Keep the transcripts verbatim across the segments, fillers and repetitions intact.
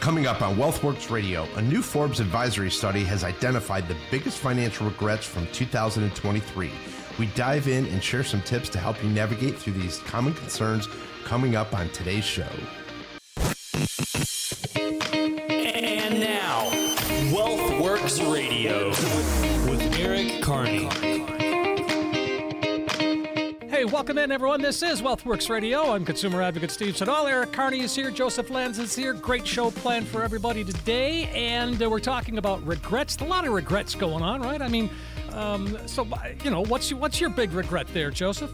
Coming up on WealthWorks Radio, a new Forbes advisory study has identified the biggest financial regrets from two thousand twenty-three. We dive in and share some tips to help you navigate through these common concerns coming up on today's show. And now, WealthWorks Radio with Eric Carney. Hey, welcome in, everyone. This is WealthWorks Radio. I'm consumer advocate Steve Siddall. Eric Carney is here. Joseph Lenz is here. Great show planned for everybody today. And uh, we're talking about regrets. A lot of regrets going on, right? I mean, um, so, you know, what's, what's your big regret there, Joseph?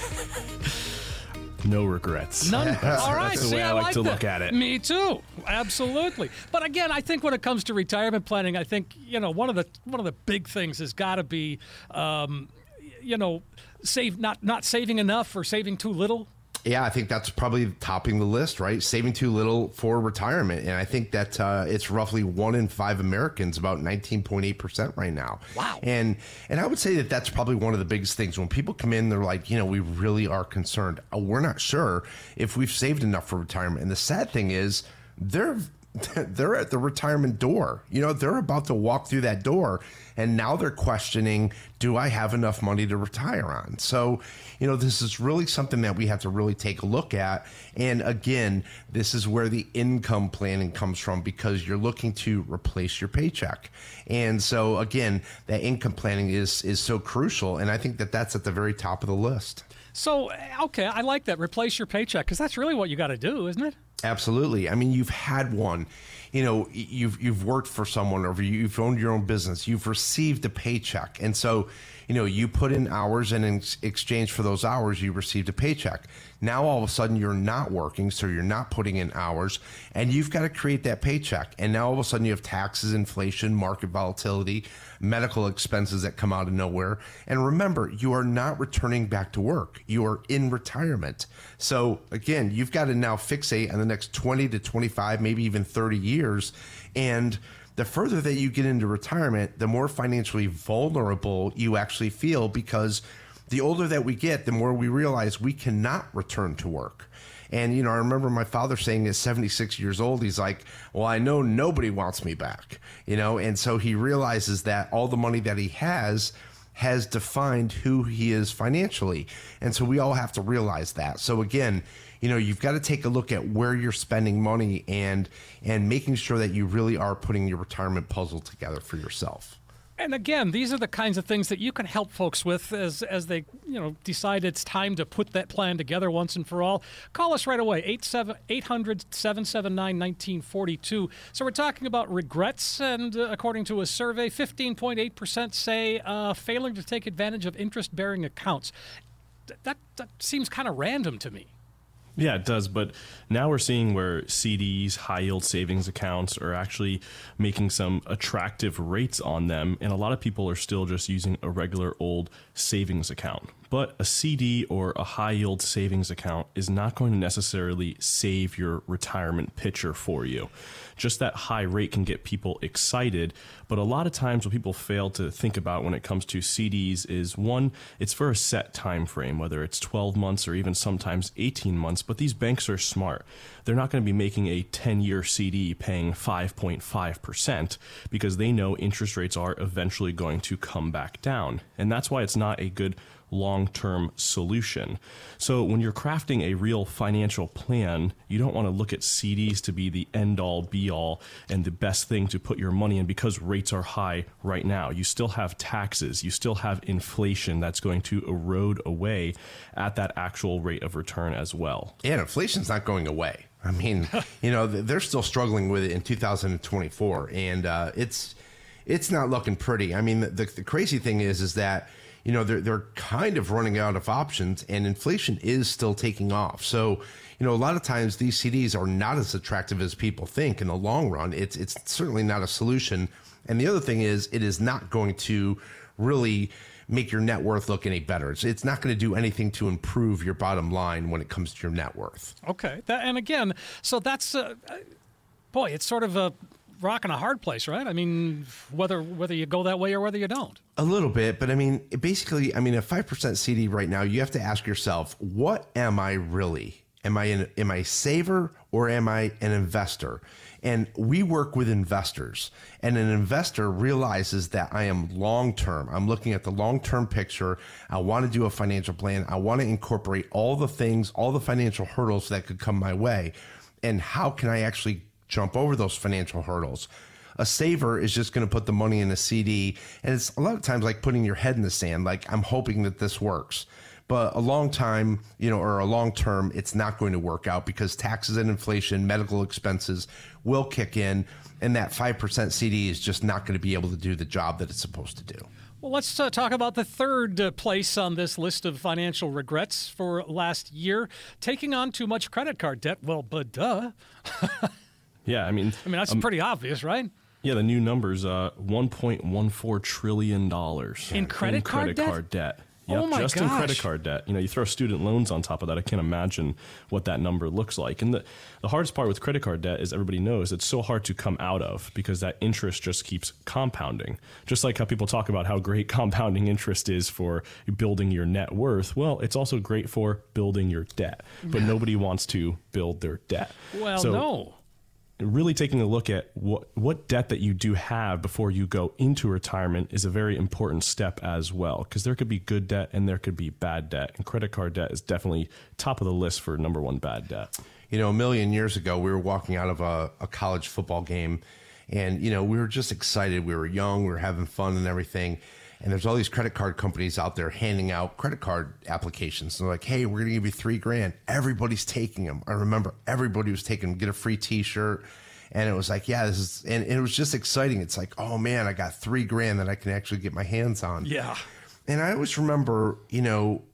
No regrets. None. That's, All right. that's the See, way I, I like, like to that. look at it. Me too. Absolutely. But again, I think when it comes to retirement planning, I think, you know, one of the one of the big things has got to be, um, you know, save not not saving enough or saving too little. Yeah, I think that's probably topping the list, right? Saving too little for retirement. And I think that uh, it's roughly one in five Americans, about nineteen point eight percent right now. Wow. And and I would say that that's probably one of the biggest things. When people come in, they're like, you know, we really are concerned. Oh, we're not sure if we've saved enough for retirement. And the sad thing is, they're they're at the retirement door. You know, they're about to walk through that door, and now they're questioning, do I have enough money to retire on? So, you know, this is really something that we have to really take a look at. And again, this is where the income planning comes from, because you're looking to replace your paycheck. And so again, that income planning is is so crucial. And I think that that's at the very top of the list. So, okay, I like that. Replace your paycheck, because that's really what you got to do, isn't it? Absolutely. I mean, you've had one, you know, you've you've worked for someone, or you've owned your own business, you've received a paycheck. And so, you know, you put in hours, and in exchange for those hours, you received a paycheck. Now, all of a sudden, you're not working, so you're not putting in hours, and you've got to create that paycheck. And now, all of a sudden, you have taxes, inflation, market volatility, medical expenses that come out of nowhere. And remember, you are not returning back to work. You are in retirement. So, again, you've got to now fixate on the next twenty to twenty-five, maybe even thirty years. And the further that you get into retirement, the more financially vulnerable you actually feel, because the older that we get, the more we realize we cannot return to work. And, you know, I remember my father saying at seventy-six years old, he's like, well, I know nobody wants me back, you know, and so he realizes that all the money that he has has defined who he is financially. And so we all have to realize that. So again, you know, you've got to take a look at where you're spending money and and making sure that you really are putting your retirement puzzle together for yourself. And again, these are the kinds of things that you can help folks with as as they, you know, decide it's time to put that plan together once and for all. Call us right away, eight hundred, seven seven nine, one nine four two. So we're talking about regrets, and uh, according to a survey, fifteen point eight percent say uh, failing to take advantage of interest-bearing accounts. Th- that, that seems kind of random to me. Yeah, it does. But now we're seeing where C Ds, high yield savings accounts, are actually making some attractive rates on them. And a lot of people are still just using a regular old savings account. But a C D or a high yield savings account is not going to necessarily save your retirement picture for you. Just that high rate can get people excited. But a lot of times what people fail to think about when it comes to C Ds is, one, it's for a set time frame, whether it's twelve months or even sometimes eighteen months. But these banks are smart. They're not going to be making a ten-year C D paying five point five percent, because they know interest rates are eventually going to come back down. And that's why it's not a good long-term solution. So when you're crafting a real financial plan, you don't want to look at C Ds to be the end-all, be-all, and the best thing to put your money in, because rates are high right now. You still have taxes. You still have inflation that's going to erode away at that actual rate of return as well. Yeah, inflation's not going away. I mean, you know, they're still struggling with it in two thousand twenty-four, and uh, it's it's not looking pretty. I mean, the, the crazy thing is, is that, you know, they're, they're kind of running out of options, and inflation is still taking off. So, you know, a lot of times these C Ds are not as attractive as people think in the long run. It's, it's certainly not a solution. And the other thing is, it is not going to really make your net worth look any better. It's, it's not going to do anything to improve your bottom line when it comes to your net worth. Okay. That, and again, so that's, uh, boy, it's sort of a rock and a hard place, right? I mean, whether whether you go that way or whether you don't. A little bit, but I mean, it basically, I mean, a five percent C D right now, you have to ask yourself, what am I really? Am I an, am I a saver or am I an investor? And we work with investors, and an investor realizes that I am long-term. I'm looking at the long-term picture. I want to do a financial plan. I want to incorporate all the things, all the financial hurdles that could come my way. And how can I actually jump over those financial hurdles? A saver is just going to put the money in a C D, and it's a lot of times like putting your head in the sand, like I'm hoping that this works. But a long time, you know, or a long term, it's not going to work out because taxes and inflation, medical expenses will kick in, and that five percent C D is just not going to be able to do the job that it's supposed to do. Well, let's uh, talk about the third uh, place on this list of financial regrets for last year, taking on too much credit card debt. Well, but duh. Yeah, I mean, I mean that's um, pretty obvious, right? Yeah, the new numbers, uh, one point one four trillion dollars in credit, in card, credit debt? card debt. Yep, Oh my just gosh. in credit card debt. You know, you throw student loans on top of that. I can't imagine what that number looks like. And the, the hardest part with credit card debt is everybody knows it's so hard to come out of because that interest just keeps compounding. Just like how people talk about how great compounding interest is for building your net worth. Well, it's also great for building your debt. But nobody wants to build their debt. Well, so, no. Really taking a look at what, what debt that you do have before you go into retirement is a very important step as well, because there could be good debt and there could be bad debt. And credit card debt is definitely top of the list for number one bad debt. You know, a million years ago, we were walking out of a, a college football game, and, you know, we were just excited. We were young, we were having fun and everything. And there's all these credit card companies out there handing out credit card applications. And they're like, hey, we're going to give you three grand. Everybody's taking them. I remember everybody was taking them, get a free T-shirt. And it was like, yeah, this is, and it was just exciting. It's like, oh man, I got three grand that I can actually get my hands on. Yeah. And I always remember, you know,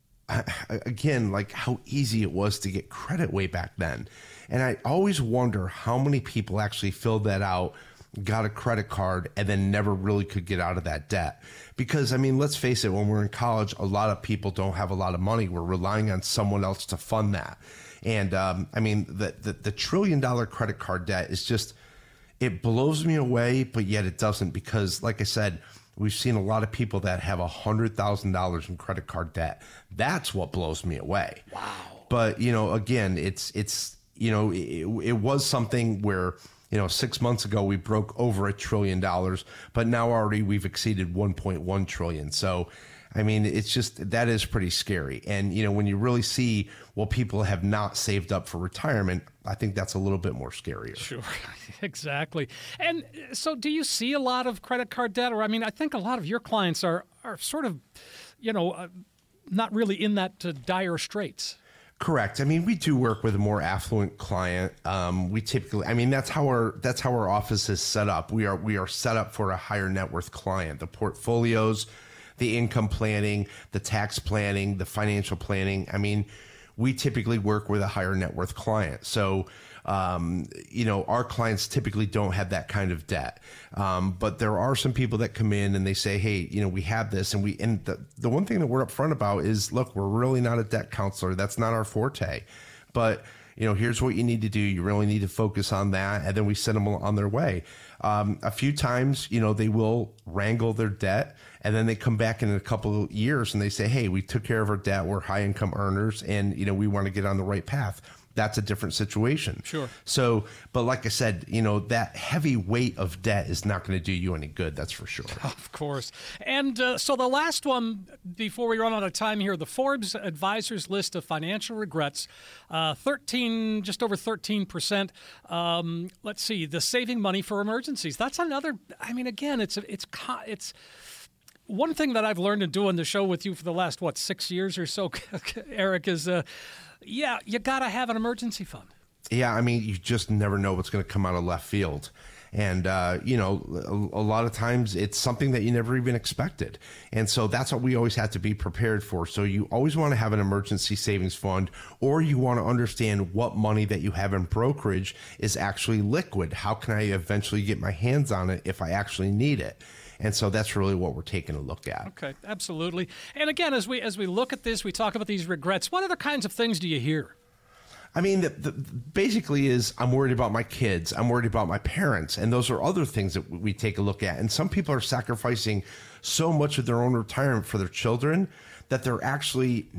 again, like how easy it was to get credit way back then. And I always wonder how many people actually filled that out, got a credit card, and then never really could get out of that debt. Because, I mean, let's face it, when we're in college, a lot of people don't have a lot of money. We're relying on someone else to fund that. And, um, I mean, the, the, the trillion dollar credit card debt is just, it blows me away, but yet it doesn't. Because, like I said, we've seen a lot of people that have one hundred thousand dollars in credit card debt. That's what blows me away. Wow. But, you know, again, it's, it's you know, it, it was something where, you know, six months ago we broke over a trillion dollars, but now already we've exceeded one point one trillion. So, I mean, it's just, that is pretty scary. And, you know, when you really see what people have not saved up for retirement, I think that's a little bit more scarier. Sure, exactly. And so do you see a lot of credit card debt? Or, I mean, I think a lot of your clients are, are sort of, you know, uh, not really in that uh, dire straits. Correct. I mean, we do work with a more affluent client. Um, we typically, I mean, that's how our that's how our office is set up. We are we are set up for a higher net worth client. The portfolios, the income planning, the tax planning, the financial planning. I mean, we typically work with a higher net worth client. So, um, you know, our clients typically don't have that kind of debt. Um, but there are some people that come in and they say, hey, you know, we have this. And we, and the, the one thing that we're upfront about is, look, we're really not a debt counselor. That's not our forte. But, you know, here's what you need to do. You really need to focus on that. And then we send them on their way. Um, a few times, you know, they will wrangle their debt, and then they come back in a couple of years and they say, hey, we took care of our debt. We're high income earners, and, you know, we want to get on the right path. That's a different situation. Sure. So, but like I said, you know, that heavy weight of debt is not going to do you any good. That's for sure. Of course. And uh, so the last one, before we run out of time here, the Forbes Advisors list of financial regrets, uh, thirteen, just over thirteen percent. Um, let's see, the saving money for emergencies. That's another, I mean, again, it's, it's, it's, one thing that I've learned in doing the show with you for the last, what, six years or so, Eric, is, uh, yeah, you got to have an emergency fund. Yeah, I mean, you just never know what's going to come out of left field. And, uh, you know, a, a lot of times it's something that you never even expected. And so that's what we always have to be prepared for. So you always want to have an emergency savings fund, or you want to understand what money that you have in brokerage is actually liquid. How can I eventually get my hands on it if I actually need it? And so that's really what we're taking a look at. Okay, absolutely. And again, as we as we look at this, we talk about these regrets. What other kinds of things do you hear? I mean, the, the, basically is I'm worried about my kids. I'm worried about my parents. And those are other things that we take a look at. And some people are sacrificing so much of their own retirement for their children that they're actually not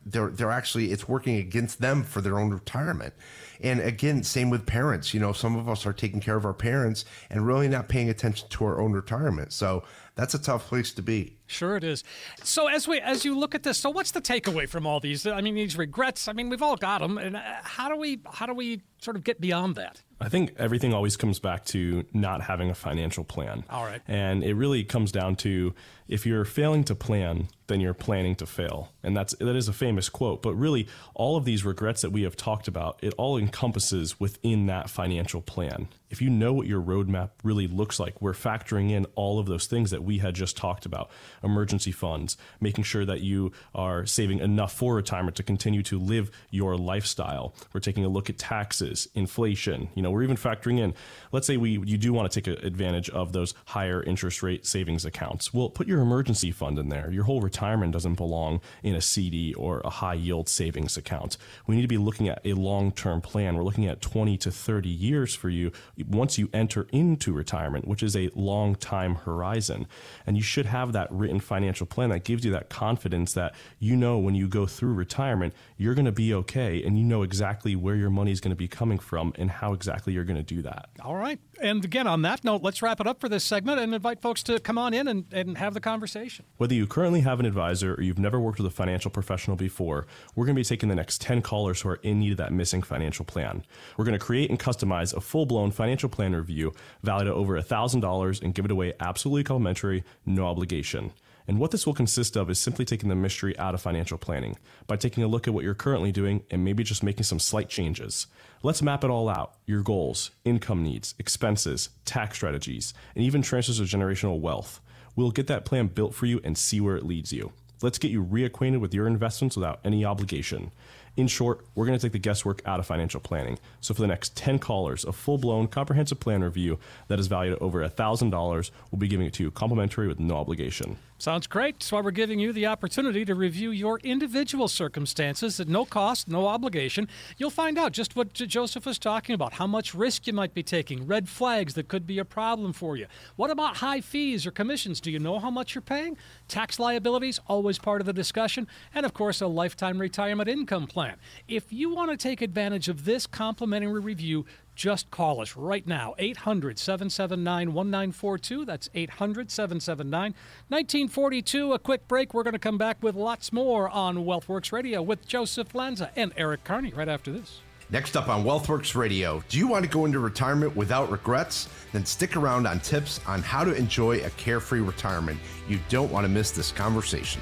they're they're actually it's working against them for their own retirement. And again, same with parents. You know, some of us are taking care of our parents and really not paying attention to our own retirement. So that's a tough place to be. Sure it is. So as we as you look at this, so what's the takeaway from all these? I mean, these regrets. I mean, we've all got them, and how do we how do we sort of get beyond that? I think everything always comes back to not having a financial plan. All right. And it really comes down to, if you're failing to plan, then you're planning to fail. And that's that is a famous quote. But really, all of these regrets that we have talked about, it all encompasses within that financial plan. If you know what your roadmap really looks like, we're factoring in all of those things that we had just talked about. Emergency funds, making sure that you are saving enough for retirement to continue to live your lifestyle. We're taking a look at taxes, inflation. You know, we're even factoring in, let's say we you do want to take advantage of those higher interest rate savings accounts. Well, put your emergency fund in there. Your whole retirement doesn't belong in a C D or a high yield savings account. We need to be looking at a long-term plan. We're looking at twenty to thirty years for you once you enter into retirement, which is a long time horizon. And you should have that written financial plan that gives you that confidence that you know when you go through retirement, you're going to be okay, and you know exactly where your money is going to be coming from and how exactly you're going to do that. All right. And again, on that note, let's wrap it up for this segment and invite folks to come on in and, and have the conversation. Whether you currently have an advisor or you've never worked with a financial professional before, we're going to be taking the next ten callers who are in need of that missing financial plan. We're going to create and customize a full-blown financial plan review valued at over one thousand dollars and give it away absolutely complimentary, no obligation. And what this will consist of is simply taking the mystery out of financial planning by taking a look at what you're currently doing and maybe just making some slight changes. Let's map it all out: your goals, income needs, expenses, tax strategies, and even transfers of generational wealth. We'll get that plan built for you and see where it leads you. Let's get you reacquainted with your investments without any obligation. In short, we're going to take the guesswork out of financial planning. So for the next ten callers, a full-blown comprehensive plan review that is valued at over one thousand dollars, we'll be giving it to you complimentary with no obligation. Sounds great. That's why we're giving you the opportunity to review your individual circumstances at no cost, no obligation. You'll find out just what J- Joseph was talking about, how much risk you might be taking, red flags that could be a problem for you. What about high fees or commissions? Do you know how much you're paying? Tax liabilities, always part of the discussion. And, of course, a lifetime retirement income plan. If you want to take advantage of this complimentary review, just call us right now, eight hundred, seven seven nine, one nine four two. That's eight hundred, seven seven nine, one nine four two. A quick break. We're going to come back with lots more on WealthWorks Radio with Joseph Lanza and Eric Carney right after this. Next up on WealthWorks Radio, do you want to go into retirement without regrets? Then stick around on tips on how to enjoy a carefree retirement. You don't want to miss this conversation.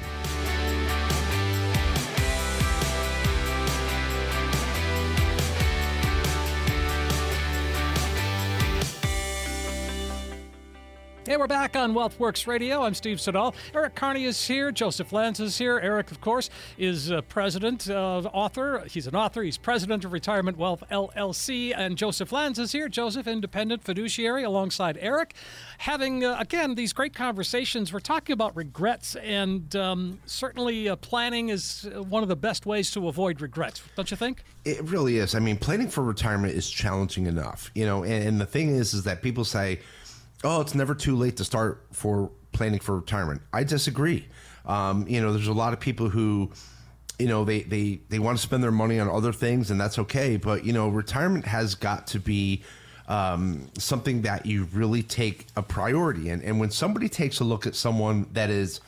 Hey, we're back on WealthWorks Radio. I'm Steve Siddall. Eric Carney is here. Joseph Lanza is here. Eric, of course, is uh, president, uh, author. He's an author. He's president of Retirement Wealth, L L C. And Joseph Lanza is here. Joseph, independent fiduciary, alongside Eric. Having, uh, again, these great conversations. We're talking about regrets, and um, certainly uh, planning is one of the best ways to avoid regrets, don't you think? It really is. I mean, planning for retirement is challenging enough, you know, and, and the thing is, is that people say, oh, it's never too late to start for planning for retirement. I disagree. Um, you know, there's a lot of people who, you know, they, they, they want to spend their money on other things, and that's okay. But, you know, retirement has got to be um, something that you really take a priority. And, and when somebody takes a look at someone that is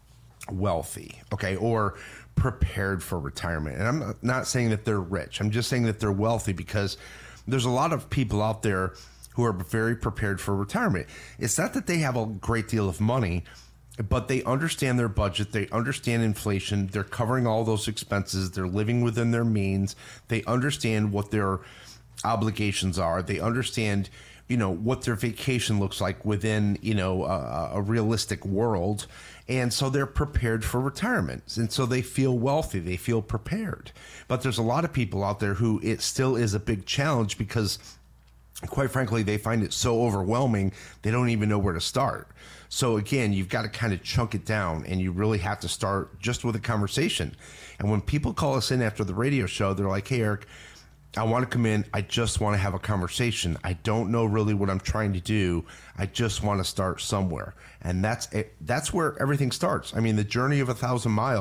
wealthy, okay, or prepared for retirement, and I'm not, not saying that they're rich, I'm just saying that they're wealthy, because there's a lot of people out there who are very prepared for retirement. It's not that they have a great deal of money, but they understand their budget. They understand inflation. They're covering all those expenses. They're living within their means. They understand what their obligations are. They understand, you know, what their vacation looks like within, you know, a, a realistic world. And so they're prepared for retirement. And so they feel wealthy. They feel prepared. But there's a lot of people out there who it still is a big challenge, because quite frankly, they find it so overwhelming, they don't even know where to start. So again, you've got to kind of chunk it down, and you really have to start just with a conversation. And when people call us in after the radio show, they're like, hey, Eric, I want to come in. I just want to have a conversation. I don't know really what I'm trying to do. I just want to start somewhere. And that's it. That's where everything starts. I mean, the journey of a thousand miles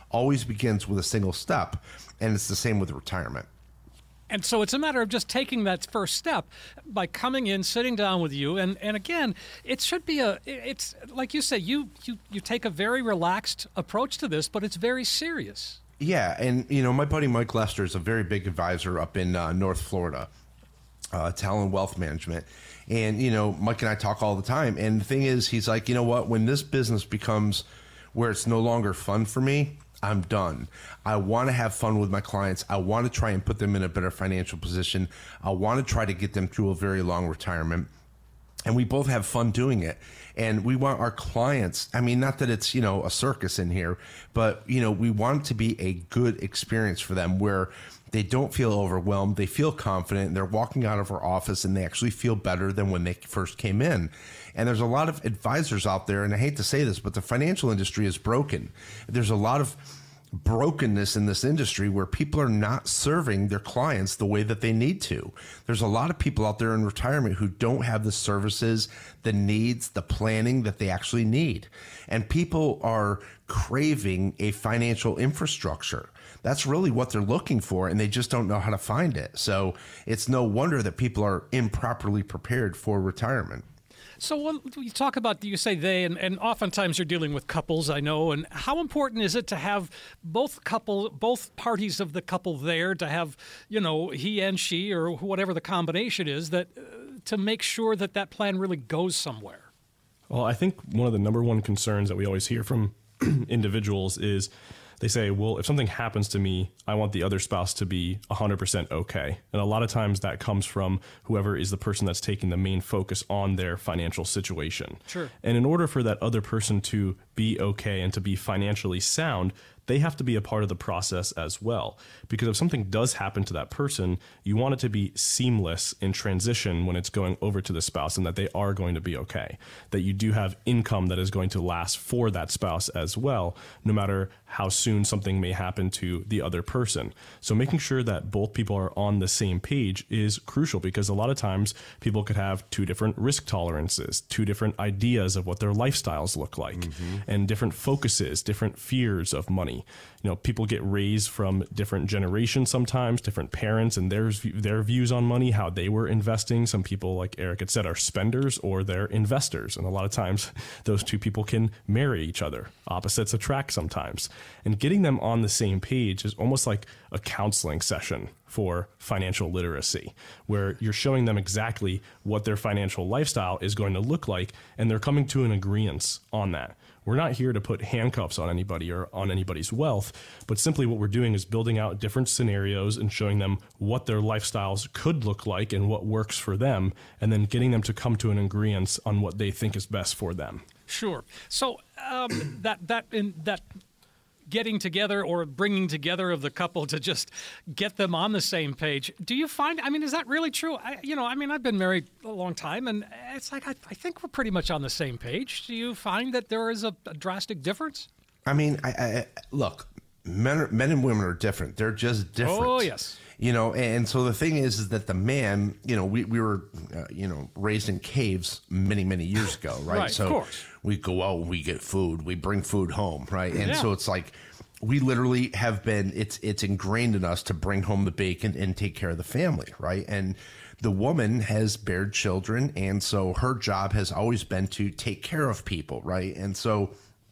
always begins with a single step, and it's the same with retirement. And so it's a matter of just taking that first step by coming in, sitting down with you. And, and again, it should be a, it's like you say, you, you, you take a very relaxed approach to this, but it's very serious. Yeah. And, you know, my buddy Mike Lester is a very big advisor up in uh, North Florida, uh, Talon Wealth Management. And, you know, Mike and I talk all the time. And the thing is, he's like, you know what, when this business becomes where it's no longer fun for me, I'm done. I want to have fun with my clients. I want to try and put them in a better financial position. I want to try to get them through a very long retirement. And we both have fun doing it. And we want our clients, I mean, not that it's, you know, a circus in here, but, you know, we want it to be a good experience for them where they don't feel overwhelmed. They feel confident. And they're walking out of our office and they actually feel better than when they first came in. And there's a lot of advisors out there, and I hate to say this, but the financial industry is broken. There's a lot of brokenness in this industry where people are not serving their clients the way that they need to. There's a lot of people out there in retirement who don't have the services, the needs, the planning that they actually need. And people are craving a financial infrastructure. That's really what they're looking for, and they just don't know how to find it. So it's no wonder that people are improperly prepared for retirement. So when you talk about, you say they, and, and oftentimes you're dealing with couples, I know, and how important is it to have both couple, both parties of the couple there, to have, you know, he and she or whatever the combination is, that uh, to make sure that that plan really goes somewhere? Well, I think one of the number one concerns that we always hear from individuals is they say, well, if something happens to me, I want the other spouse to be one hundred percent okay. And a lot of times that comes from whoever is the person that's taking the main focus on their financial situation. Sure. And in order for that other person to be okay and to be financially sound, they have to be a part of the process as well. Because if something does happen to that person, you want it to be seamless in transition when it's going over to the spouse, and that they are going to be okay. That you do have income that is going to last for that spouse as well, no matter how soon something may happen to the other person. So making sure that both people are on the same page is crucial, because a lot of times people could have two different risk tolerances, two different ideas of what their lifestyles look like, mm-hmm. and different focuses, different fears of money. You know, people get raised from different generations sometimes, different parents and their, their views on money, how they were investing. Some people, like Eric had said, are spenders or they're investors. And a lot of times those two people can marry each other. Opposites attract sometimes. And getting them on the same page is almost like a counseling session for financial literacy, where you're showing them exactly what their financial lifestyle is going to look like, and they're coming to an agreement on that. We're not here to put handcuffs on anybody or on anybody's wealth, but simply what we're doing is building out different scenarios and showing them what their lifestyles could look like and what works for them, and then getting them to come to an agreement on what they think is best for them. Sure. So um, that that in that. getting together or bringing together of the couple to just get them on the same page. Do you find, I mean, is that really true? I, you know, I mean, I've been married a long time, and it's like, I, I think we're pretty much on the same page. Do you find that there is a, a drastic difference? I mean, I, I look, men, are, men and women are different. They're just different. Oh, yes. You know, and so the thing is, is that the man, you know, we, we were, uh, you know, raised in caves many, many years ago, right? Right, so of course. We go out and we get food, we bring food home, right? And Yeah. so it's like, we literally have been, it's it's ingrained in us to bring home the bacon and take care of the family, right? And the woman has bared children, and so her job has always been to take care of people, right? And so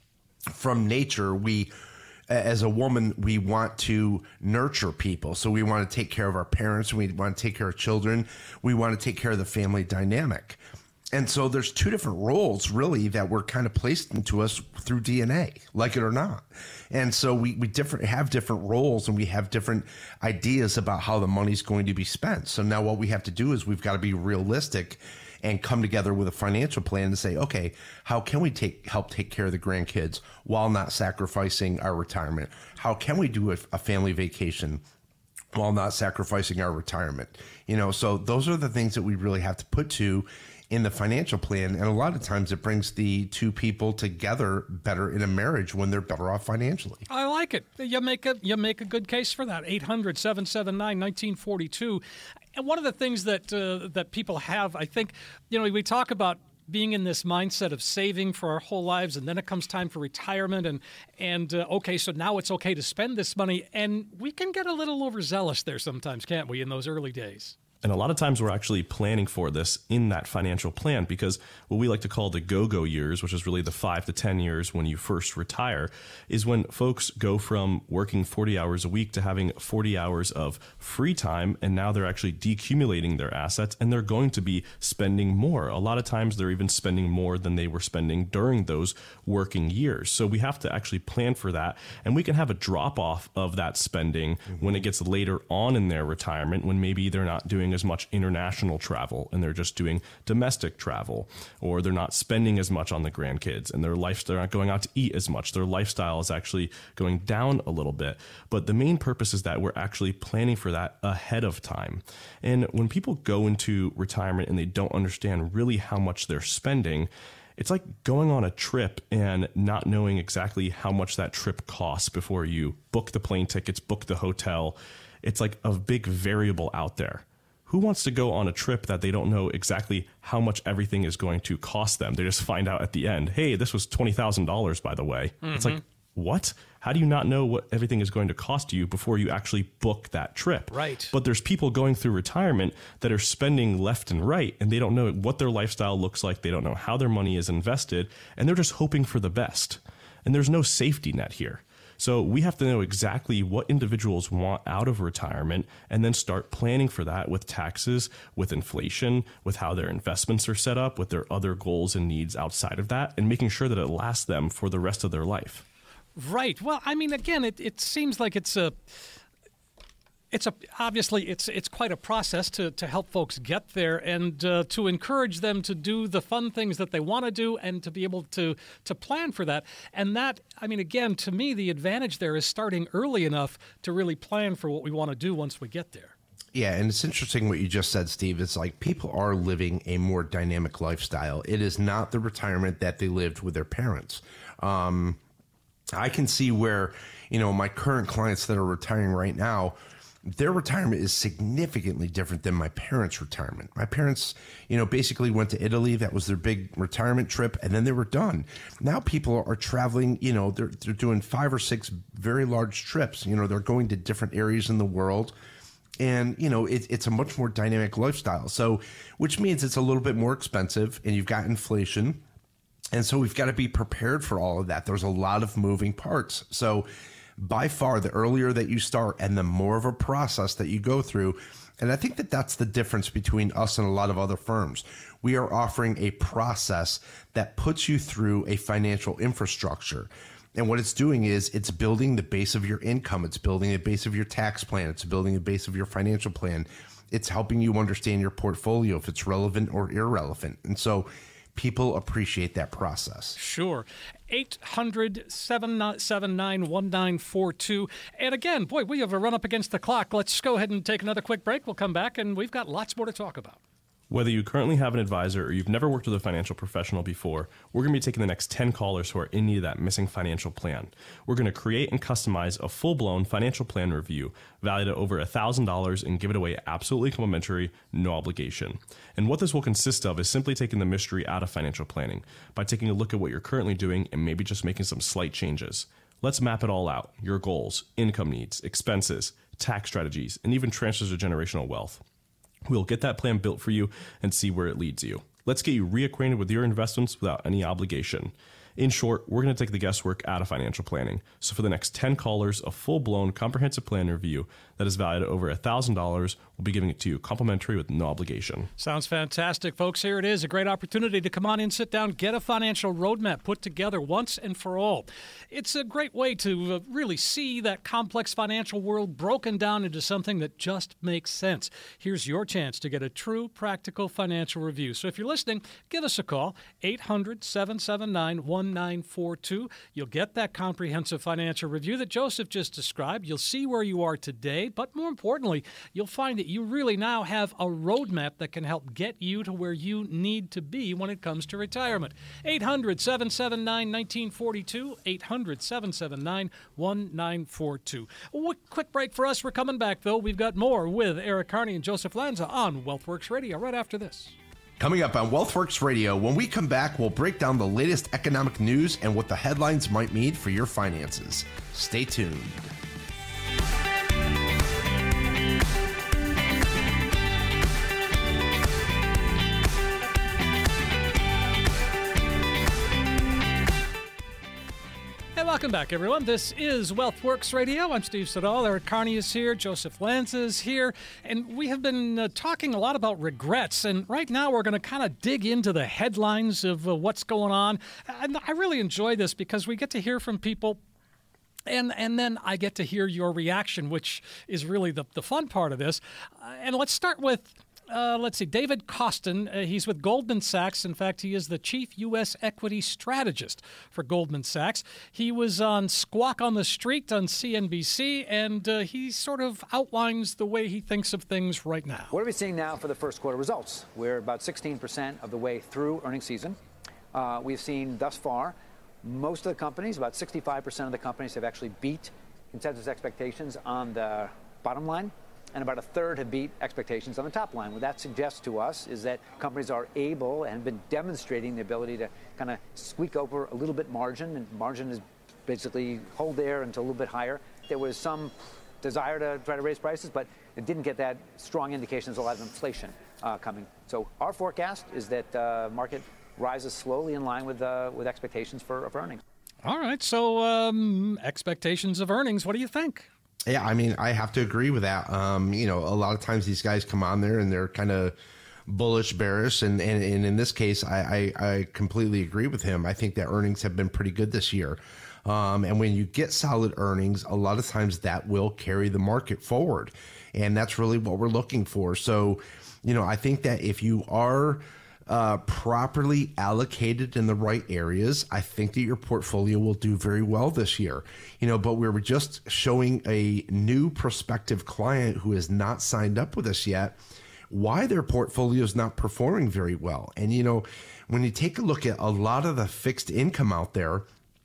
from nature, we, as a woman, we want to nurture people. So we want to take care of our parents, we want to take care of children, we want to take care of the family dynamic. And so there's two different roles, really, that were kind of placed into us through D N A, like it or not. And so we, we different have different roles, and we have different ideas about how the money's going to be spent. So now what we have to do is we've got to be realistic and come together with a financial plan to say, okay, how can we take help take care of the grandkids while not sacrificing our retirement? How can we do a, a family vacation while not sacrificing our retirement? You know, so those are the things that we really have to put to in the financial plan. And a lot of times it brings the two people together better in a marriage when they're better off financially. I like it. You make a you make a good case for that. eight hundred, seven seven nine, one nine four two. And one of the things that uh, that people have, I think, you know, we talk about being in this mindset of saving for our whole lives, and then it comes time for retirement, and and uh, okay, so now it's okay to spend this money, and we can get a little overzealous there sometimes, can't we, in those early days? And a lot of times we're actually planning for this in that financial plan, because what we like to call the go-go years, which is really the five to ten years when you first retire, is when folks go from working forty hours a week to having forty hours of free time. And now they're actually decumulating their assets, and they're going to be spending more. A lot of times they're even spending more than they were spending during those working years. So we have to actually plan for that. And we can have a drop off of that spending mm-hmm. when it gets later on in their retirement, when maybe they're not doing as much international travel and they're just doing domestic travel, or they're not spending as much on the grandkids, and their life, they're not going out to eat as much. Their lifestyle is actually going down a little bit. But the main purpose is that we're actually planning for that ahead of time. And when people go into retirement and they don't understand really how much they're spending, it's like going on a trip and not knowing exactly how much that trip costs before you book the plane tickets, book the hotel. It's like a big variable out there. Who wants to go on a trip that they don't know exactly how much everything is going to cost them? They just find out at the end, hey, this was twenty thousand dollars, by the way. Mm-hmm. It's like, what? How do you not know what everything is going to cost you before you actually book that trip? Right. But there's people going through retirement that are spending left and right, and they don't know what their lifestyle looks like. They don't know how their money is invested, and they're just hoping for the best. And there's no safety net here. So we have to know exactly what individuals want out of retirement, and then start planning for that with taxes, with inflation, with how their investments are set up, with their other goals and needs outside of that, and making sure that it lasts them for the rest of their life. Right. Well, I mean, again, it, it seems like it's a... It's a obviously it's it's quite a process to, to help folks get there, and uh, to encourage them to do the fun things that they want to do, and to be able to to plan for that. And that, I mean, again, to me, the advantage there is starting early enough to really plan for what we want to do once we get there. Yeah, and it's interesting what you just said, Steve. It's like people are living a more dynamic lifestyle. It is not the retirement that they lived with their parents. Um, I can see where, you know, my current clients that are retiring right now, their retirement is significantly different than my parents' retirement. My parents, you know, basically went to Italy. That was their big retirement trip, and then they were done. Now people are traveling, you know, they're, they're doing five or six very large trips. You know, they're going to different areas in the world. And, you know, it, it's a much more dynamic lifestyle. So, which means it's a little bit more expensive, and you've got inflation. And so we've got to be prepared for all of that. There's a lot of moving parts. So by far, the earlier that you start and the more of a process that you go through. And I think that that's the difference between us and a lot of other firms. We are offering a process that puts you through a financial infrastructure. And what it's doing is it's building the base of your income. It's building a base of your tax plan. It's building a base of your financial plan. It's helping you understand your portfolio, if it's relevant or irrelevant. And so people appreciate that process. Sure. eight hundred, seven seven nine, one nine four two. And again, boy, we have a run up against the clock. Let's go ahead and take another quick break. We'll come back, and we've got lots more to talk about. Whether you currently have an advisor or you've never worked with a financial professional before, we're going to be taking the next ten callers who are in need of that missing financial plan. We're going to create and customize a full-blown financial plan review valued at over one thousand dollars and give it away absolutely complimentary, no obligation. And what this will consist of is simply taking the mystery out of financial planning by taking a look at what you're currently doing and maybe just making some slight changes. Let's map it all out: your goals, income needs, expenses, tax strategies, and even transfers of generational wealth. We'll get that plan built for you and see where it leads you. Let's get you reacquainted with your investments without any obligation. In short, we're going to take the guesswork out of financial planning. So for the next ten callers, a full-blown comprehensive plan review that is valued at over one thousand dollars, we'll be giving it to you complimentary with no obligation. Sounds fantastic, folks. Here it is, a great opportunity to come on in, sit down, get a financial roadmap put together once and for all. It's a great way to uh, really see that complex financial world broken down into something that just makes sense. Here's your chance to get a true, practical financial review. So if you're listening, give us a call, eight hundred, seven seven nine, one nine four two. You'll get that comprehensive financial review that Joseph just described. You'll see where you are today, but more importantly, you'll find that you really now have a roadmap that can help get you to where you need to be when it comes to retirement. eight hundred, seven seven nine, one nine four two, eight hundred, seven seven nine, one nine four two. A quick break for us. We're coming back, though. We've got more with Eric Carney and Joseph Lanza on WealthWorks Radio right after this. Coming up on WealthWorks Radio, when we come back, we'll break down the latest economic news and what the headlines might mean for your finances. Stay tuned. Welcome back, everyone. This is WealthWorks Radio. I'm Steve Siddall. Eric Carney is here. Joseph Lanz is here. And we have been uh, talking a lot about regrets. And right now we're going to kind of dig into the headlines of uh, what's going on. And I really enjoy this because we get to hear from people. And and then I get to hear your reaction, which is really the, the fun part of this. Uh, and let's start with... Uh, let's see, David Kostin. Uh, he's with Goldman Sachs. In fact, he is the chief U S equity strategist for Goldman Sachs. He was on Squawk on the Street on C N B C, and uh, he sort of outlines the way he thinks of things right now. What are we seeing now for the first quarter results? We're about sixteen percent of the way through earnings season. Uh, we've seen thus far, most of the companies, about sixty-five percent of the companies have actually beat consensus expectations on the bottom line. And about a third have beat expectations on the top line. What that suggests to us is that companies are able and have been demonstrating the ability to kind of squeak over a little bit margin, and margin is basically hold there until a little bit higher. There was some desire to try to raise prices, but it didn't get that strong indication there's a lot of inflation uh, coming. So our forecast is that uh, market rises slowly in line with uh, with expectations for, for earnings. All right, so um, expectations of earnings, what do you think? Yeah, I mean, I have to agree with that. Um, you know, a lot of times these guys come on there and they're kind of bullish, bearish, and, and, and in this case, I, I, I completely agree with him. I think that earnings have been pretty good this year. Um, and when you get solid earnings, a lot of times that will carry the market forward. And that's really what we're looking for. So, you know, I think that if you are uh, properly allocated in the right areas, I think that your portfolio will do very well this year. You know, but we were just showing a new prospective client who has not signed up with us yet why their portfolio is not performing very well. And, you know, when you take a look at a lot of the fixed income out there,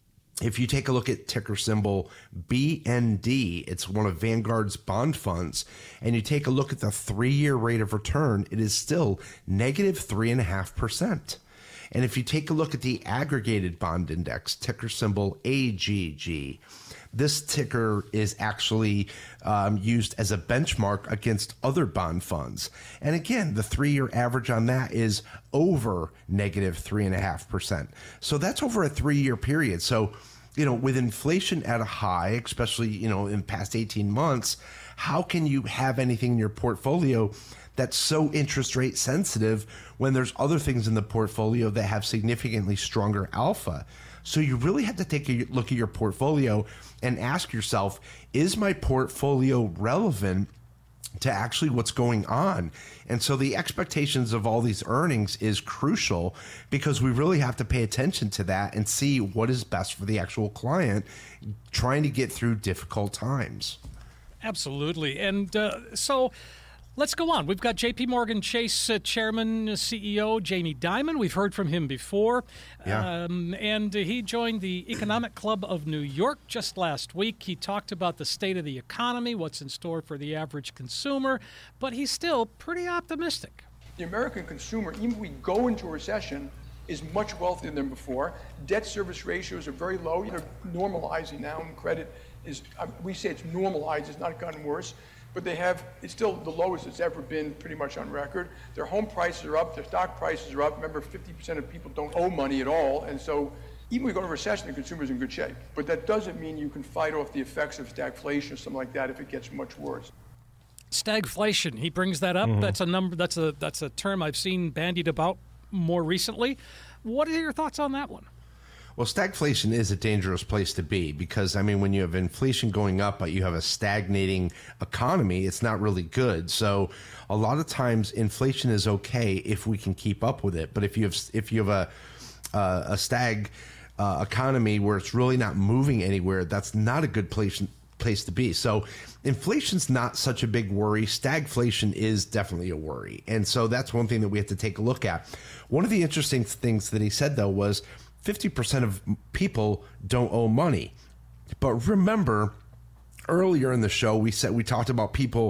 if you take a look at ticker symbol B N D, it's one of Vanguard's bond funds, and you take a look at the three-year rate of return, it is still negative three and a half percent. And if you take a look at the aggregated bond index, ticker symbol A G G, this ticker is actually um, used as a benchmark against other bond funds. And again, the three-year average on that is over negative three and a half percent. So that's over a three-year period. So, you know, with inflation at a high, especially, you know, in past eighteen months, how can you have anything in your portfolio that's so interest rate sensitive when there's other things in the portfolio that have significantly stronger alpha? So you really have to take a look at your portfolio and ask yourself, is my portfolio relevant to actually what's going on? And so the expectations of all these earnings is crucial, because we really have to pay attention to that and see what is best for the actual client trying to get through difficult times. Absolutely. And uh, so let's go on. We've got J P Morgan Chase uh, Chairman, uh, C E O Jamie Dimon. We've heard from him before. Yeah. Um, and uh, he joined the Economic Club of New York just last week. He talked about the state of the economy, what's in store for the average consumer, but he's still pretty optimistic. The American consumer, even if we go into a recession, is much wealthier than before. Debt service ratios are very low. They're normalizing now, and credit is, we say it's normalized, it's not gotten worse. But they have, it's still the lowest it's ever been pretty much on record. Their home prices are up, their stock prices are up. Remember, fifty percent of people don't owe money at all. And so even when we go to recession, the consumer's in good shape. But that doesn't mean you can fight off the effects of stagflation or something like that if it gets much worse. Stagflation, he brings that up. Mm-hmm. That's a number, that's a that's a term I've seen bandied about more recently. What are your thoughts on that one? Well, stagflation is a dangerous place to be, because, I mean, when you have inflation going up, but you have a stagnating economy, it's not really good. So a lot of times inflation is okay if we can keep up with it. But if you have if you have a uh, a stag uh, economy where it's really not moving anywhere, that's not a good place place to be. So inflation's not such a big worry. Stagflation is definitely a worry. And so that's one thing that we have to take a look at. One of the interesting things that he said, though, was fifty percent of people don't owe money. But remember, earlier in the show, we said we talked about people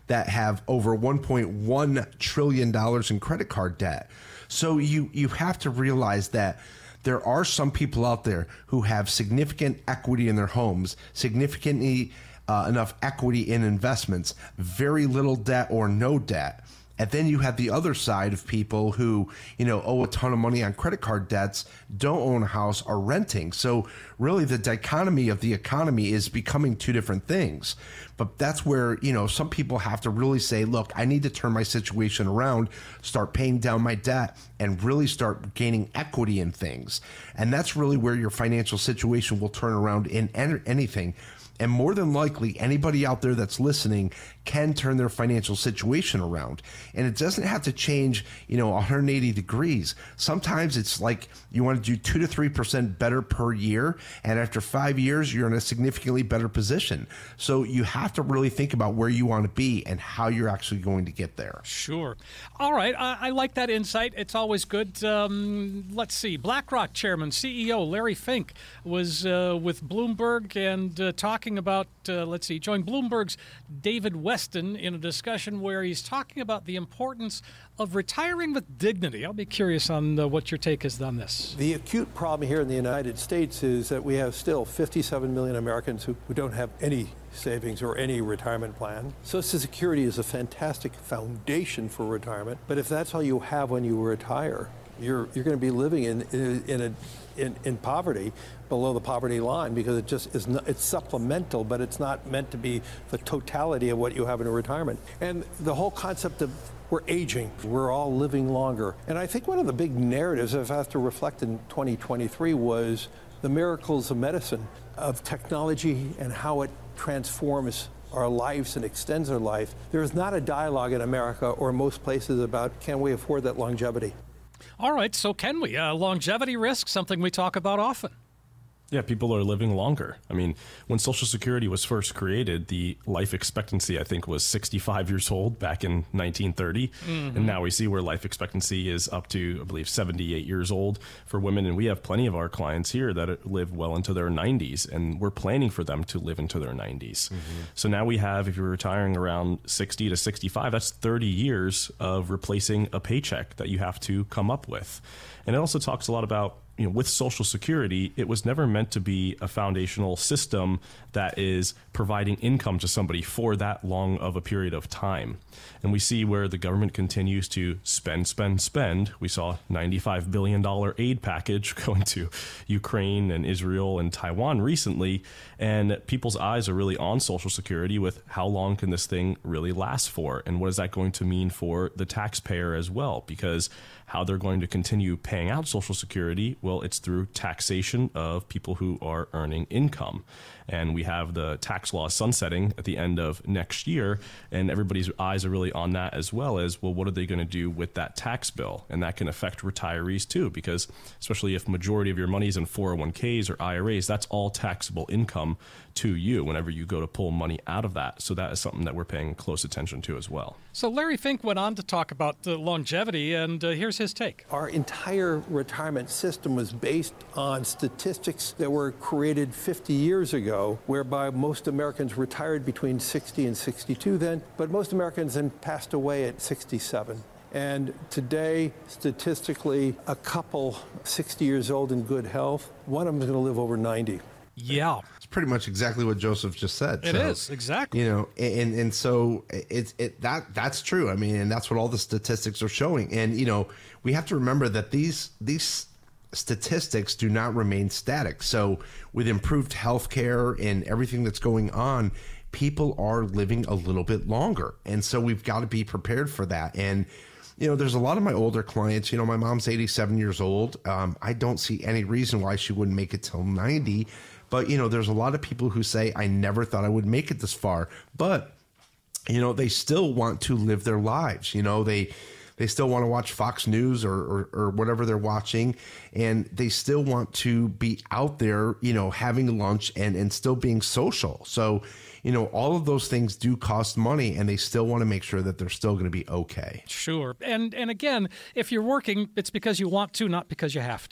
that have over one point one trillion dollars in credit card debt. So you, you have to realize that there are some people out there who have significant equity in their homes, significantly uh, enough equity in investments, very little debt or no debt. And then you have the other side of people who, you know, owe a ton of money on credit card debts, don't own a house, are renting. So really the dichotomy of the economy is becoming two different things. But that's where, you know, some people have to really say, look, I need to turn my situation around, start paying down my debt, and really start gaining equity in things. And that's really where your financial situation will turn around in anything. And more than likely, anybody out there that's listening can turn their financial situation around. And it doesn't have to change, you know, one hundred eighty degrees. Sometimes it's like you want to do two to three percent better per year. And after five years, you're in a significantly better position. So you have to really think about where you want to be and how you're actually going to get there. Sure. All right. I, I like that insight. It's always good. Um, let's see. BlackRock Chairman, C E O Larry Fink was uh, with Bloomberg and uh, talking about, uh, let's see, joined Bloomberg's David Weston in a discussion where he's talking about the importance of retiring with dignity. I'll be curious on uh, what your take is on this. The acute problem here in the United States is that we have still fifty-seven million Americans who, who don't have any savings or any retirement plan. Social Security is a fantastic foundation for retirement, but if that's all you have when you retire, you're you're going to be living in in in, a, in in poverty, below the poverty line, because it just is not, it's supplemental, but it's not meant to be the totality of what you have in a retirement. And the whole concept of we're aging, we're all living longer. And I think one of the big narratives I've had to reflect in twenty twenty-three was the miracles of medicine, of technology, and how it transforms our lives and extends our life. There is not a dialogue in America or most places about can we afford that longevity. All right, so can we? Uh, longevity risk, something we talk about often. Yeah, people are living longer. I mean, when Social Security was first created, the life expectancy, I think, was sixty-five years old back in nineteen thirty. Mm-hmm. And now we see where life expectancy is up to, I believe, seventy-eight years old for women. And we have plenty of our clients here that live well into their nineties, and we're planning for them to live into their nineties. Mm-hmm. So now we have, if you're retiring around sixty to sixty-five, that's thirty years of replacing a paycheck that you have to come up with. And it also talks a lot about, you know, with Social Security, it was never meant to be a foundational system that is providing income to somebody for that long of a period of time. And we see where the government continues to spend, spend, spend. We saw ninety-five billion dollars aid package going to Ukraine and Israel and Taiwan recently. And people's eyes are really on Social Security with how long can this thing really last for? And what is that going to mean for the taxpayer as well? Because how they're going to continue paying out Social Security, well, it's through taxation of people who are earning income. And we have the tax law sunsetting at the end of next year, and everybody's eyes are really on that, as well as, well, what are they going to do with that tax bill? And that can affect retirees too, because especially if majority of your money is in four oh one k's or I R As, that's all taxable income to you whenever you go to pull money out of that. So that is something that we're paying close attention to as well. So Larry Fink went on to talk about uh, longevity, and uh, here's his take. Our entire retirement system was based on statistics that were created fifty years ago, whereby most Americans retired between sixty and sixty-two then, but most Americans then passed away at sixty-seven. And today, statistically, a couple sixty years old in good health, one of them is going to live over ninety. Yeah. It's pretty much exactly what Joseph just said. It so, is, exactly. You know, and and so it's it that that's true. I mean, and that's what all the statistics are showing. And you know, we have to remember that these these statistics do not remain static. So with improved healthcare and everything that's going on, people are living a little bit longer. And so we've got to be prepared for that. And you know, there's a lot of my older clients, you know, my mom's eighty-seven years old. Um, I don't see any reason why she wouldn't make it till ninety. But, you know, there's a lot of people who say, I never thought I would make it this far. But, you know, they still want to live their lives. You know, they they still want to watch Fox News or, or, or whatever they're watching. And they still want to be out there, you know, having lunch and, and still being social. So, you know, all of those things do cost money, and they still want to make sure that they're still going to be okay. Sure. And and again, if you're working, it's because you want to, not because you have to.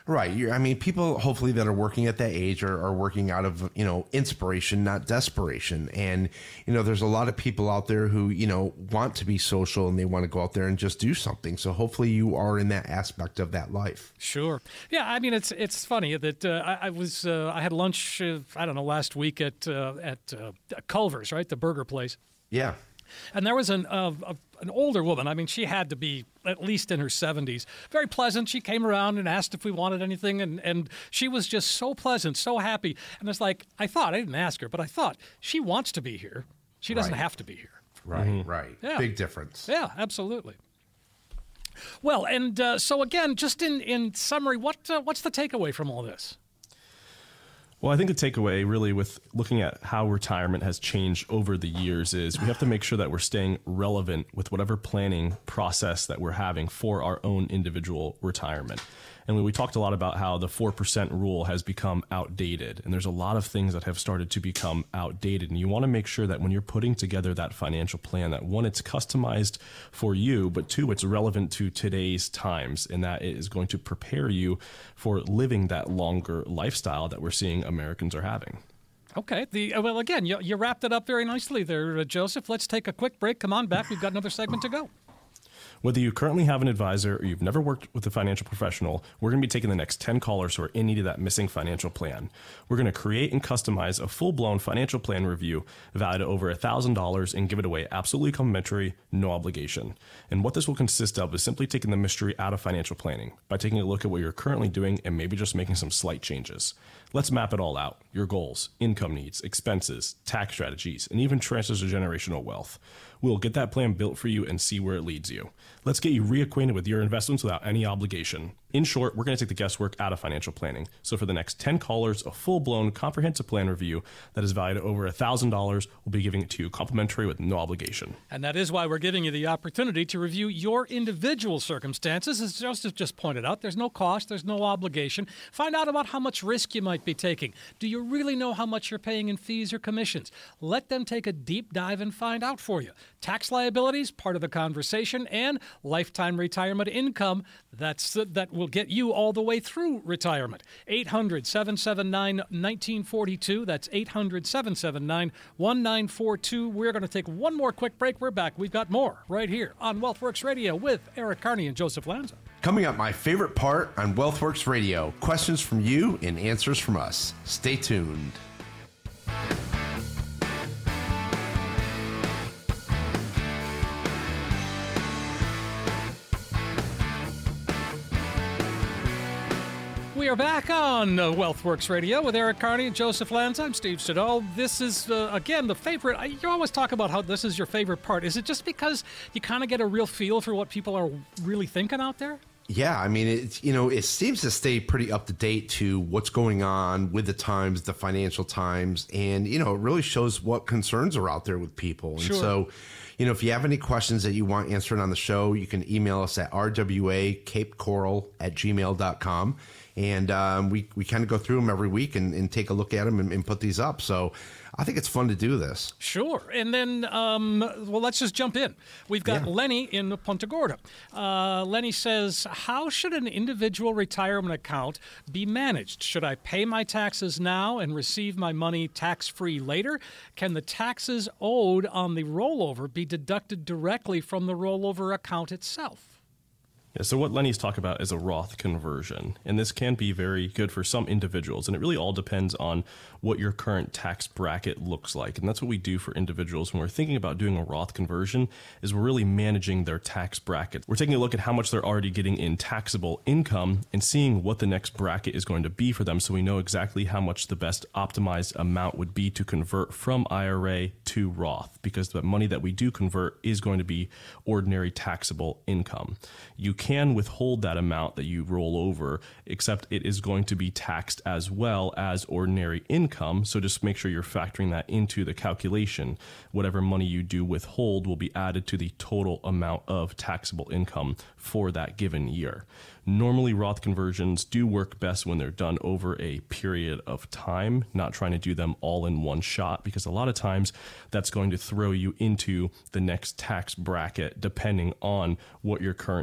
Right. You're, I mean, people hopefully that are working at that age are, are working out of, you know, inspiration, not desperation. And, you know, there's a lot of people out there who, you know, want to be social and they want to go out there and just do something. So hopefully you are in that aspect of that life. Sure. Yeah. I mean, it's it's funny that uh, I, I was uh, I had lunch, uh, I don't know, last week at uh, at uh, Culver's, right? The burger place. Yeah. And there was an uh, a, an older woman. I mean, she had to be at least in her seventies. Very pleasant. She came around and asked if we wanted anything, and, and she was just so pleasant, so happy. And it's like, I thought, I didn't ask her, but I thought, she wants to be here. She doesn't Right. have to be here. Right, Mm-hmm. right. Yeah. Big difference. Yeah, absolutely. Well, and uh, so again, just in, in summary, what uh, what's the takeaway from all this? Well, I think the takeaway really with looking at how retirement has changed over the years is we have to make sure that we're staying relevant with whatever planning process that we're having for our own individual retirement. And we, we talked a lot about how the four percent rule has become outdated. And there's a lot of things that have started to become outdated. And you want to make sure that when you're putting together that financial plan, that one, it's customized for you, but two, it's relevant to today's times and that it is going to prepare you for living that longer lifestyle that we're seeing Americans are having. Okay. The uh, well, again, you, you wrapped it up very nicely there, uh, Joseph. Let's take a quick break. Come on back. We've got another segment to go. Whether you currently have an advisor or you've never worked with a financial professional, we're going to be taking the next ten callers who are in need of that missing financial plan. We're going to create and customize a full-blown financial plan review valued at over one thousand dollars and give it away absolutely complimentary, no obligation. And what this will consist of is simply taking the mystery out of financial planning by taking a look at what you're currently doing and maybe just making some slight changes. Let's map it all out. Your goals, income needs, expenses, tax strategies, and even transfers of generational wealth. We'll get that plan built for you and see where it leads you. Let's get you reacquainted with your investments without any obligation. In short, we're going to take the guesswork out of financial planning. So for the next ten callers, a full-blown comprehensive plan review that is valued at over one thousand dollars, we'll be giving it to you complimentary with no obligation. And that is why we're giving you the opportunity to review your individual circumstances. As Joseph just pointed out, there's no cost, there's no obligation. Find out about how much risk you might be taking. Do you really know how much you're paying in fees or commissions? Let them take a deep dive and find out for you. Tax liabilities, part of the conversation, and lifetime retirement income, that's that will get you all the way through retirement. eight hundred, seven seven nine, one nine four two. That's eight hundred, seven seven nine, one nine four two. We're going to take one more quick break. We're back. We've got more right here on WealthWorks Radio with Eric Carney and Joseph Lanza. Coming up, my favorite part on WealthWorks Radio, questions from you and answers from us. Stay tuned. We are back on uh, WealthWorks Radio with Eric Carney and Joseph Lanza. I'm Steve Siddall. This is, uh, again, the favorite. I, you always talk about how this is your favorite part. Is it just because you kind of get a real feel for what people are really thinking out there? Yeah, I mean, it's, you know, it seems to stay pretty up to date to what's going on with the times, the financial times, and, you know, it really shows what concerns are out there with people. And Sure. so, you know, if you have any questions that you want answered on the show, you can email us at r w a cape coral at gmail dot com. And um, we, we kind of go through them every week and, and take a look at them and, and put these up. So I think it's fun to do this. Sure. And then, um, well, let's just jump in. We've got Yeah. Lenny in Punta Gorda. Uh, Lenny says, how should an individual retirement account be managed? Should I pay my taxes now and receive my money tax-free later? Can the taxes owed on the rollover be deducted directly from the rollover account itself? Yeah, so what Lenny's talking about is a Roth conversion, and this can be very good for some individuals, and it really all depends on what your current tax bracket looks like, and that's what we do for individuals when we're thinking about doing a Roth conversion, is we're really managing their tax bracket. We're taking a look at how much they're already getting in taxable income and seeing what the next bracket is going to be for them so we know exactly how much the best optimized amount would be to convert from I R A to Roth, because the money that we do convert is going to be ordinary taxable income. You can withhold that amount that you roll over, except it is going to be taxed as well as ordinary income. So just make sure you're factoring that into the calculation. Whatever money you do withhold will be added to the total amount of taxable income for that given year. Normally, Roth conversions do work best when they're done over a period of time, not trying to do them all in one shot, because a lot of times that's going to throw you into the next tax bracket depending on what your current situation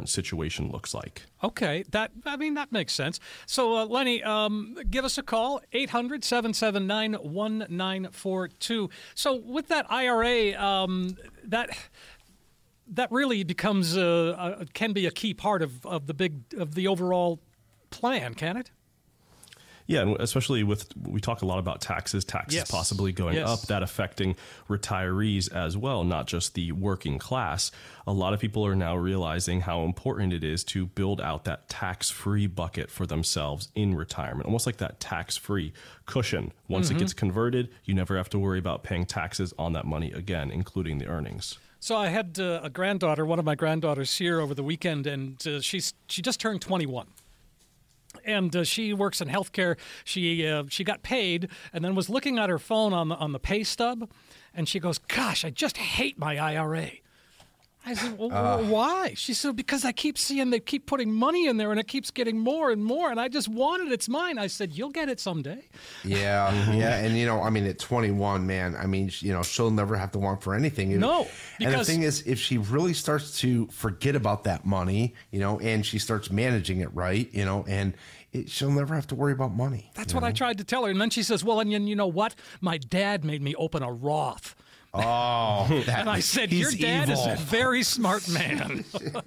situation looks like. Okay, that I mean that makes sense. So uh, Lenny, um, give us a call eight hundred, seven seven nine, one nine four two. So with that I R A, um, that that really becomes uh, a, can be a key part of, of the big of the overall plan, can it? Yeah, and especially with, we talk a lot about taxes, taxes Yes. possibly going Yes. up, that affecting retirees as well, not just the working class. A lot of people are now realizing how important it is to build out that tax-free bucket for themselves in retirement, almost like that tax-free cushion. Once Mm-hmm. it gets converted, you never have to worry about paying taxes on that money again, including the earnings. So I had uh, a granddaughter, one of my granddaughters here over the weekend, and uh, she's she just turned twenty-one. And uh, she works in healthcare. She uh, she got paid, and then was looking at her phone on the on the pay stub, and she goes, "Gosh, I just hate my I R A." I said, well, Uh. "Why?" She said, "Because I keep seeing they keep putting money in there, and it keeps getting more and more, and I just want it. It's mine." I said, "You'll get it someday." Yeah, yeah, and you know, I mean, at twenty-one, man, I mean, you know, she'll never have to want for anything. No, and the because- thing is, if she really starts to forget about that money, you know, and she starts managing it right, you know, and it, she'll never have to worry about money. That's what I tried to tell her, and then she says, "Well, and you know what? My dad made me open a Roth." Oh, that, And I said, he's "Your dad evil. is a very smart man."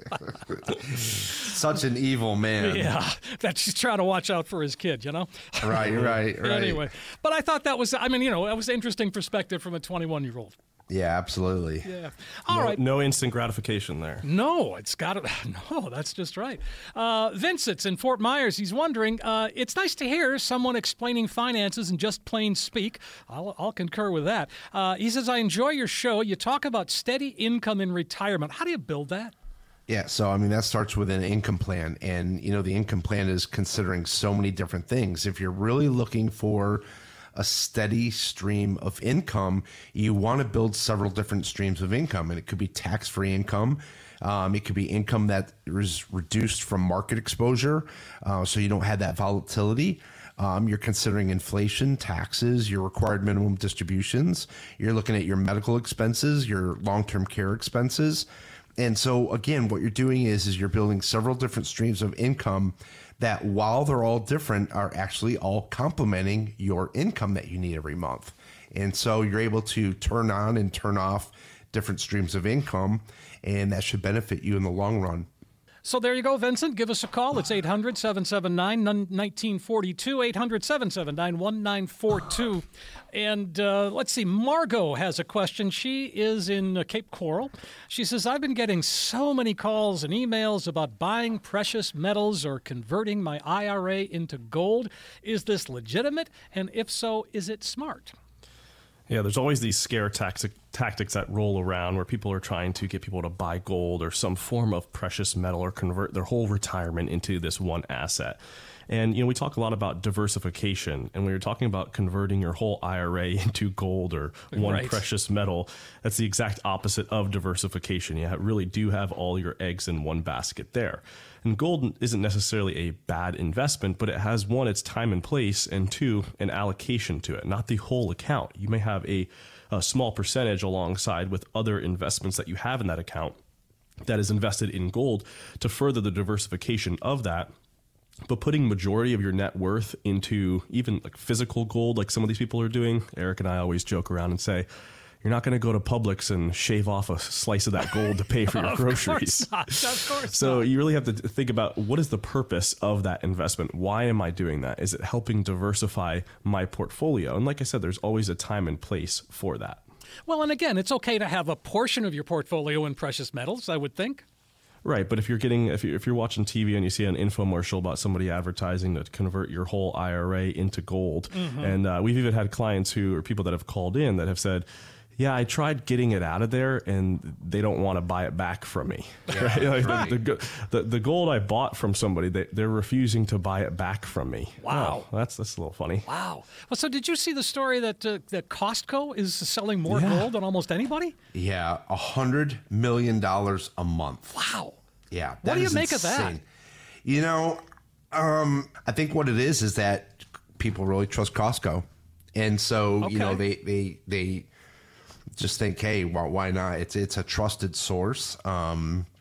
Such an evil man. Yeah, that she's trying to watch out for his kid, you know? Right, right, right. Anyway, but I thought that was, I mean, you know, that was an interesting perspective from a twenty-one-year-old. Yeah, absolutely. Yeah. All no, right. no instant gratification there. No, it's got to, no, that's just right. Uh, Vincent's in Fort Myers. He's wondering, uh, it's nice to hear someone explaining finances in just plain speak. I'll, I'll concur with that. Uh, he says, I enjoy your show. You talk about steady income in retirement. How do you build that? Yeah, so I mean that starts with an income plan, and you know the income plan is considering so many different things. If you're really looking for a steady stream of income, you want to build several different streams of income, and it could be tax-free income. Um, it could be income that is reduced from market exposure, uh, so you don't have that volatility. Um, you're considering inflation, taxes, your required minimum distributions. You're looking at your medical expenses, your long-term care expenses. And so, again, what you're doing is, is you're building several different streams of income that, while they're all different, are actually all complementing your income that you need every month. And so you're able to turn on and turn off different streams of income, and that should benefit you in the long run. So there you go, Vincent. Give us a call. It's eight hundred, seven seven nine, one nine four two, eight hundred, seven seven nine, one nine four two. And uh, let's see, Margot has a question. She is in uh, Cape Coral. She says, I've been getting so many calls and emails about buying precious metals or converting my I R A into gold. Is this legitimate? And if so, is it smart? Yeah, there's always these scare tactic, tactics that roll around where people are trying to get people to buy gold or some form of precious metal or convert their whole retirement into this one asset. And, you know, we talk a lot about diversification, and when you're talking about converting your whole I R A into gold or one Right. precious metal, that's the exact opposite of diversification. You really do have all your eggs in one basket there. And gold isn't necessarily a bad investment, but it has, one, its time and place, and two, an allocation to it, not the whole account. You may have a, a small percentage alongside with other investments that you have in that account that is invested in gold to further the diversification of that. But putting majority of your net worth into even like physical gold, like some of these people are doing, Eric and I always joke around and say, you're not going to go to Publix and shave off a slice of that gold to pay for your Of groceries. course not. Of course So not. you really have to think about, what is the purpose of that investment? Why am I doing that? Is it helping diversify my portfolio? And like I said, there's always a time and place for that. Well, and again, it's okay to have a portion of your portfolio in precious metals, I would think. Right, but if you're getting if you if you're watching T V and you see an infomercial about somebody advertising to convert your whole I R A into gold, Mm-hmm. and uh, we've even had clients who or people that have called in that have said, yeah, I tried getting it out of there, and they don't want to buy it back from me. Right? Like right. The, the, the the gold I bought from somebody, they, they're refusing to buy it back from me. Wow. Oh, that's that's a little funny. Wow. Well, so did you see the story that uh, that Costco is selling more Yeah. gold than almost anybody? Yeah, a hundred million dollars a month. Wow. Yeah. What that do you is make of that? insane. You know, um, I think what it is is that people really trust Costco, and so you know Okay. they they they just think, hey, well, why not? It's it's a trusted source. Um,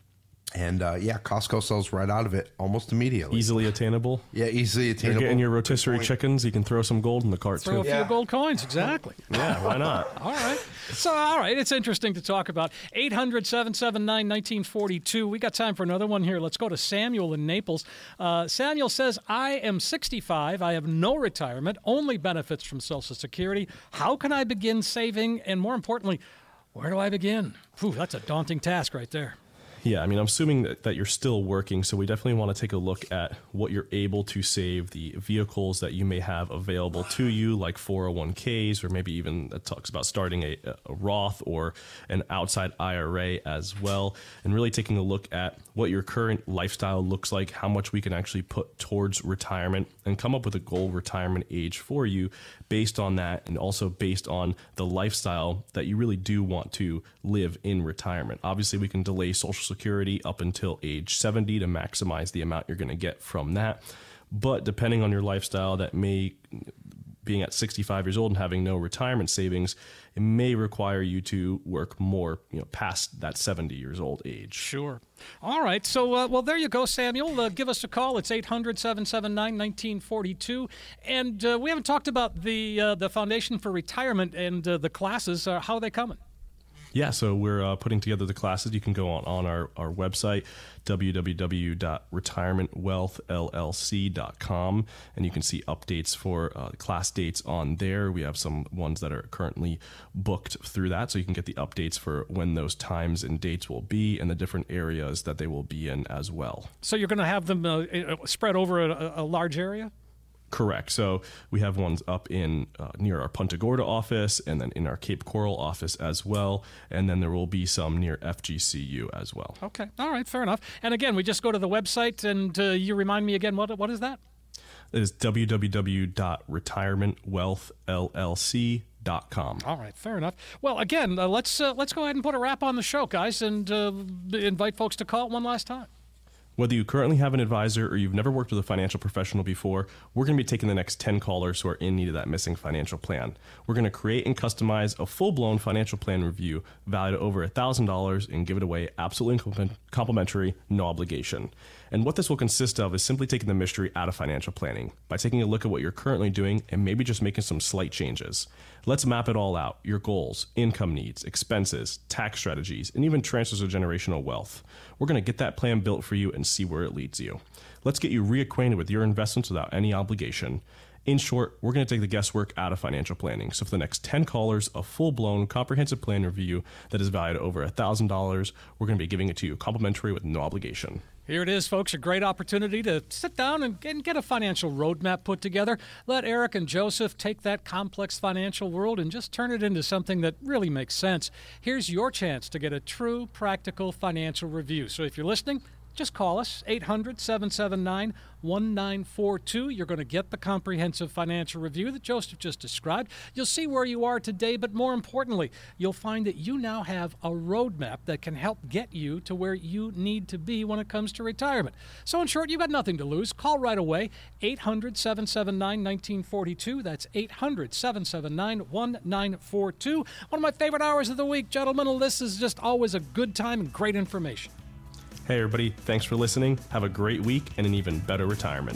And uh, yeah, Costco sells right out of it almost immediately. Easily attainable. Yeah, easily attainable. You're getting your rotisserie chickens. You can throw some gold in the cart Throw too. a few gold coins, exactly. Yeah, why not? All right. So, all right, it's interesting to talk about. eight hundred, seven seven nine, one nine four two. We got time for another one here. Let's go to Samuel in Naples. Uh, Samuel says, I am sixty-five. I have no retirement, only benefits from Social Security. How can I begin saving? And more importantly, where do I begin? Whew, that's a daunting task right there. Yeah, I mean, I'm assuming that, that you're still working, so we definitely want to take a look at what you're able to save, the vehicles that you may have available to you, like four oh one k's, or maybe even that talks about starting a, a Roth or an outside I R A as well, and really taking a look at what your current lifestyle looks like, how much we can actually put towards retirement, and come up with a goal retirement age for you based on that, and also based on the lifestyle that you really do want to live in retirement. Obviously, we can delay Social Security up until age seventy to maximize the amount you're going to get from that. But depending on your lifestyle, that may, being at sixty-five years old and having no retirement savings, it may require you to work more, you know, past that seventy years old age. Sure. All right. So, uh, well, there you go, Samuel. Uh, give us a call. It's eight hundred, seven seven nine, one nine four two. And uh, we haven't talked about the uh, the Foundation for Retirement and uh, the classes. Uh, how are they coming? Yeah, so we're uh, putting together the classes. You can go on, on our, our website, w w w dot retirement wealth l l c dot com, and you can see updates for uh, class dates on there. We have some ones that are currently booked through that, so you can get the updates for when those times and dates will be and the different areas that they will be in as well. So you're going to have them uh, spread over a, a large area? Correct. So we have ones up in uh, near our Punta Gorda office, and then in our Cape Coral office as well. And then there will be some near F G C U as well. Okay. All right. Fair enough. And again, we just go to the website, and uh, you remind me again, what what is that? It is w w w dot retirement wealth l l c dot com. All right, fair enough. Well, again, uh, let's uh, let's go ahead and put a wrap on the show, guys, and uh, invite folks to call one last time. Whether you currently have an advisor or you've never worked with a financial professional before, we're going to be taking the next ten callers who are in need of that missing financial plan. We're going to create and customize a full-blown financial plan review valued at over one thousand dollars and give it away absolutely complimentary, no obligation. And what this will consist of is simply taking the mystery out of financial planning by taking a look at what you're currently doing and maybe just making some slight changes. Let's map it all out: your goals, income needs, expenses, tax strategies, and even transfers of generational wealth. We're going to get that plan built for you and see where it leads you. Let's get you reacquainted with your investments without any obligation. In short, we're going to take the guesswork out of financial planning. So for the next ten callers, a full-blown comprehensive plan review that is valued at over one thousand dollars, we're going to be giving it to you complimentary with no obligation. Here it is, folks, a great opportunity to sit down and, and get a financial roadmap put together. Let Eric and Joseph take that complex financial world and just turn it into something that really makes sense. Here's your chance to get a true, practical financial review. So if you're listening, just call us, eight hundred, seven seven nine, one nine four two. You're going to get the comprehensive financial review that Joseph just described. You'll see where you are today, but more importantly, you'll find that you now have a roadmap that can help get you to where you need to be when it comes to retirement. So in short, you've got nothing to lose. Call right away, eight hundred, seven seven nine, one nine four two. That's eight hundred, seven seven nine, one nine four two. One of my favorite hours of the week, gentlemen. This is just always a good time and great information. Hey everybody, thanks for listening. Have a great week and an even better retirement.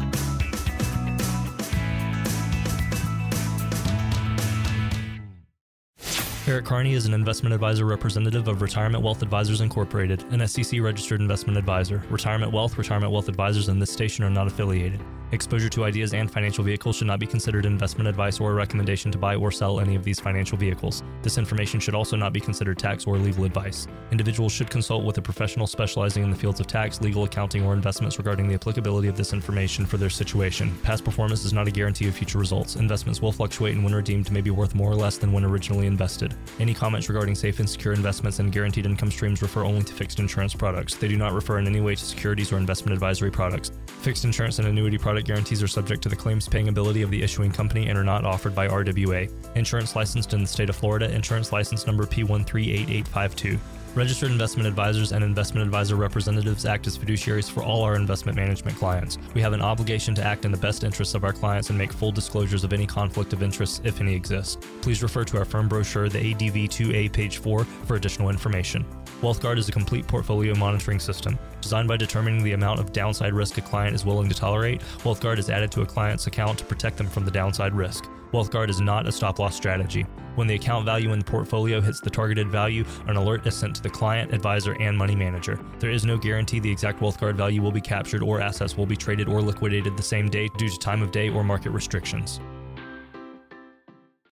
Eric Carney is an investment advisor representative of Retirement Wealth Advisors Incorporated, an S E C-registered investment advisor. Retirement Wealth, Retirement Wealth Advisors, and this station are not affiliated. Exposure to ideas and financial vehicles should not be considered investment advice or a recommendation to buy or sell any of these financial vehicles. This information should also not be considered tax or legal advice. Individuals should consult with a professional specializing in the fields of tax, legal, accounting, or investments regarding the applicability of this information for their situation. Past performance is not a guarantee of future results. Investments will fluctuate, and when redeemed may be worth more or less than when originally invested. Any comments regarding safe and secure investments and guaranteed income streams refer only to fixed insurance products. They do not refer in any way to securities or investment advisory products. Fixed insurance and annuity product guarantees are subject to the claims-paying ability of the issuing company and are not offered by R W A. Insurance licensed in the state of Florida. Insurance license number P one three eight eight five two. Registered investment advisors and investment advisor representatives act as fiduciaries for all our investment management clients. We have an obligation to act in the best interests of our clients and make full disclosures of any conflict of interest, if any exists. Please refer to our firm brochure, the A D V two A, page four, for additional information. WealthGuard is a complete portfolio monitoring system. Designed by determining the amount of downside risk a client is willing to tolerate, WealthGuard is added to a client's account to protect them from the downside risk. WealthGuard is not a stop-loss strategy. When the account value in the portfolio hits the targeted value, an alert is sent to the client, advisor, and money manager. There is no guarantee the exact WealthGuard value will be captured or assets will be traded or liquidated the same day due to time of day or market restrictions.